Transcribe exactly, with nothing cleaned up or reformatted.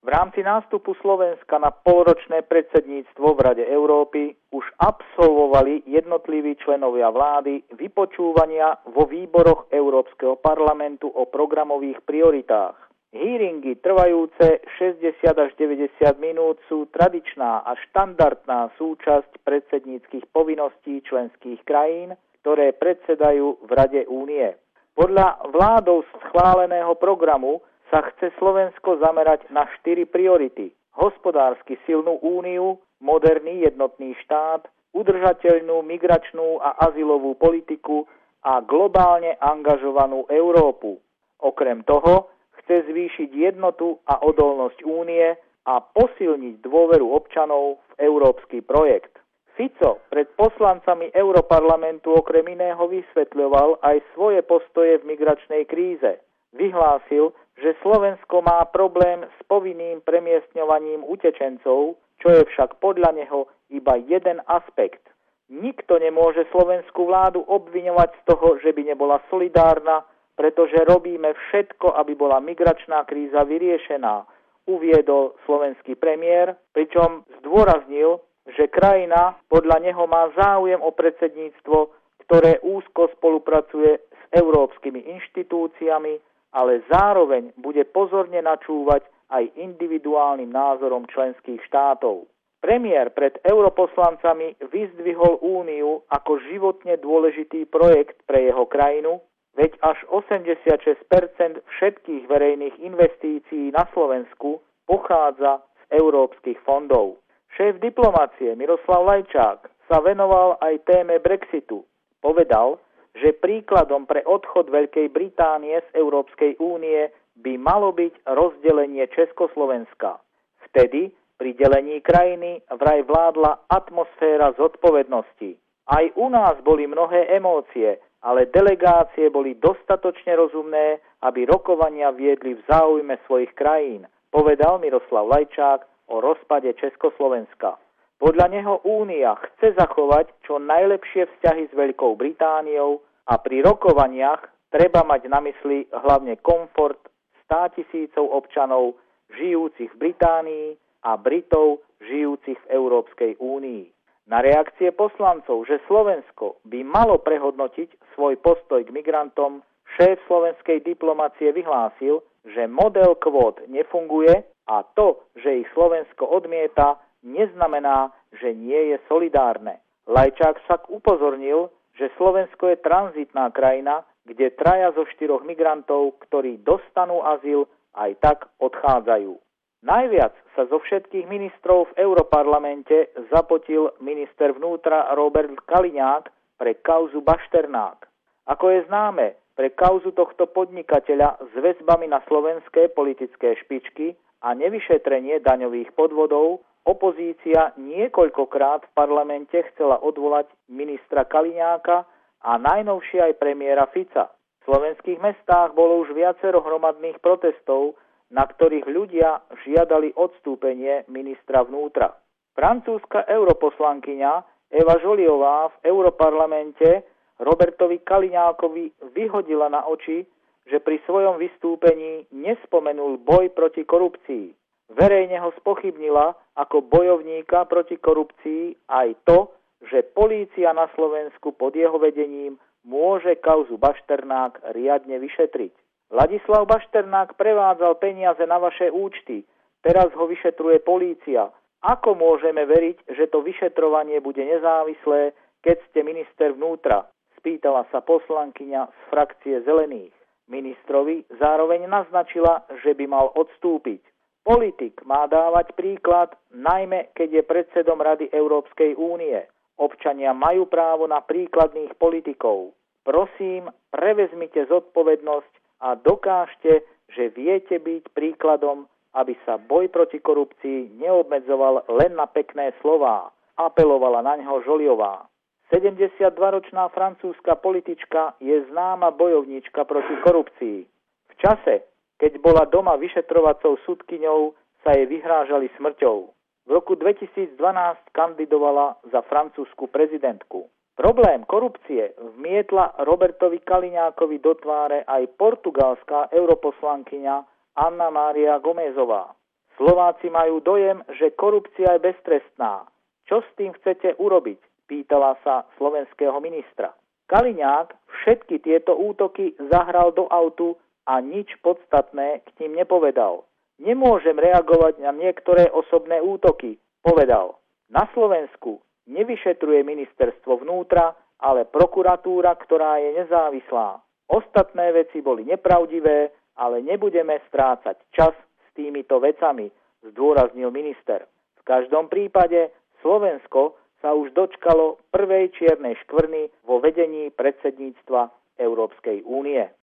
rámci nástupu Slovenska na polročné predsedníctvo v Rade Európy už absolvovali jednotliví členovia vlády vypočúvania vo výboroch Európskeho parlamentu o programových prioritách. Hearingy trvajúce šesťdesiat až deväťdesiat minút sú tradičná a štandardná súčasť predsedníckych povinností členských krajín, ktoré predsedajú v Rade Únie. Podľa vládou schváleného programu sa chce Slovensko zamerať na štyri priority. Hospodársky silnú úniu, moderný jednotný štát, udržateľnú migračnú a azylovú politiku a globálne angažovanú Európu. Okrem toho chce zvýšiť jednotu a odolnosť únie a posilniť dôveru občanov v európsky projekt. Fico pred poslancami Europarlamentu okrem iného vysvetľoval aj svoje postoje v migračnej kríze. Vyhlásil, že Slovensko má problém s povinným premiestňovaním utečencov, čo je však podľa neho iba jeden aspekt. Nikto nemôže slovenskú vládu obviňovať z toho, že by nebola solidárna, pretože robíme všetko, aby bola migračná kríza vyriešená, uviedol slovenský premiér, pričom zdôraznil, že krajina podľa neho má záujem o predsedníctvo, ktoré úzko spolupracuje s európskymi inštitúciami, ale zároveň bude pozorne načúvať aj individuálnym názorom členských štátov. Premiér pred europoslancami vyzdvihol Úniu ako životne dôležitý projekt pre jeho krajinu, veď až osemdesiatšesť percent všetkých verejných investícií na Slovensku pochádza z európskych fondov. Šéf diplomácie Miroslav Lajčák sa venoval aj téme Brexitu. Povedal, že príkladom pre odchod Veľkej Británie z Európskej únie by malo byť rozdelenie Československa. Vtedy pri delení krajiny vraj vládla atmosféra zodpovednosti. Aj u nás boli mnohé emócie, ale delegácie boli dostatočne rozumné, aby rokovania viedli v záujme svojich krajín, povedal Miroslav Lajčák o rozpade Československa. Podľa neho Únia chce zachovať čo najlepšie vzťahy s Veľkou Britániou a pri rokovaniach treba mať na mysli hlavne komfort státisícov občanov žijúcich v Británii a Britov žijúcich v Európskej únii. Na reakcie poslancov, že Slovensko by malo prehodnotiť svoj postoj k migrantom, šéf slovenskej diplomacie vyhlásil, že model kvót nefunguje a to, že ich Slovensko odmieta, neznamená, že nie je solidárne. Lajčák však upozornil, že Slovensko je tranzitná krajina, kde traja zo štyroch migrantov, ktorí dostanú azyl, aj tak odchádzajú. Najviac sa zo všetkých ministrov v Europarlamente zapotil minister vnútra Robert Kaliňák pre kauzu Bašternák. Ako je známe, pre kauzu tohto podnikateľa s väzbami na slovenské politické špičky a nevyšetrenie daňových podvodov opozícia niekoľkokrát v parlamente chcela odvolať ministra Kaliňáka a najnovšie aj premiéra Fica. V slovenských mestách bolo už viacero hromadných protestov, na ktorých ľudia žiadali odstúpenie ministra vnútra. Francúzska europoslankyňa Eva Joliová v Europarlamente Robertovi Kaliňákovi vyhodila na oči, že pri svojom vystúpení nespomenul boj proti korupcii. Verejne ho spochybnila ako bojovníka proti korupcii aj to, že polícia na Slovensku pod jeho vedením môže kauzu Bašternák riadne vyšetriť. Ladislav Bašternák prevádzal peniaze na vaše účty, teraz ho vyšetruje polícia. Ako môžeme veriť, že to vyšetrovanie bude nezávislé, keď ste minister vnútra? Spýtala sa poslankyňa z frakcie Zelených. Ministrovi zároveň naznačila, že by mal odstúpiť. Politik má dávať príklad, najmä keď je predsedom Rady Európskej únie. Občania majú právo na príkladných politikov. Prosím, prevezmite zodpovednosť a dokážte, že viete byť príkladom, aby sa boj proti korupcii neobmedzoval len na pekné slová, apelovala na ňo Žoliová. sedemdesiatdvaročná francúzska politička je známa bojovníčka proti korupcii. V čase, keď bola doma vyšetrovacou sudkyňou, sa jej vyhrážali smrťou. V roku dvetisícdvanásť kandidovala za francúzsku prezidentku. Problém korupcie vmietla Robertovi Kaliňákovi do tváre aj portugalská europoslankyňa Anna Mária Gomezová. Slováci majú dojem, že korupcia je beztrestná. Čo s tým chcete urobiť? Pýtala sa slovenského ministra. Kaliňák všetky tieto útoky zahral do autu a nič podstatné k ním nepovedal. Nemôžem reagovať na niektoré osobné útoky, povedal. Na Slovensku nevyšetruje ministerstvo vnútra, ale prokuratúra, ktorá je nezávislá. Ostatné veci boli nepravdivé, ale nebudeme strácať čas s týmito vecami, zdôraznil minister. V každom prípade Slovensko sa už dočkalo prvej čiernej škvrny vo vedení predsedníctva Európskej únie.